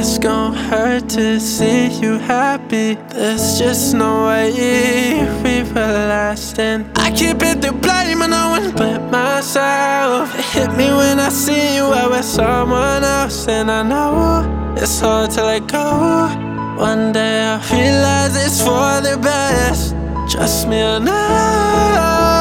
It's gon' hurt to see you happy. There's just no way we were lasting. I keep it the blame on no one but myself. It hit me when I see you out with someone else, and I know it's hard to let go. One day I'll realize it's for the best. Trust me, I know.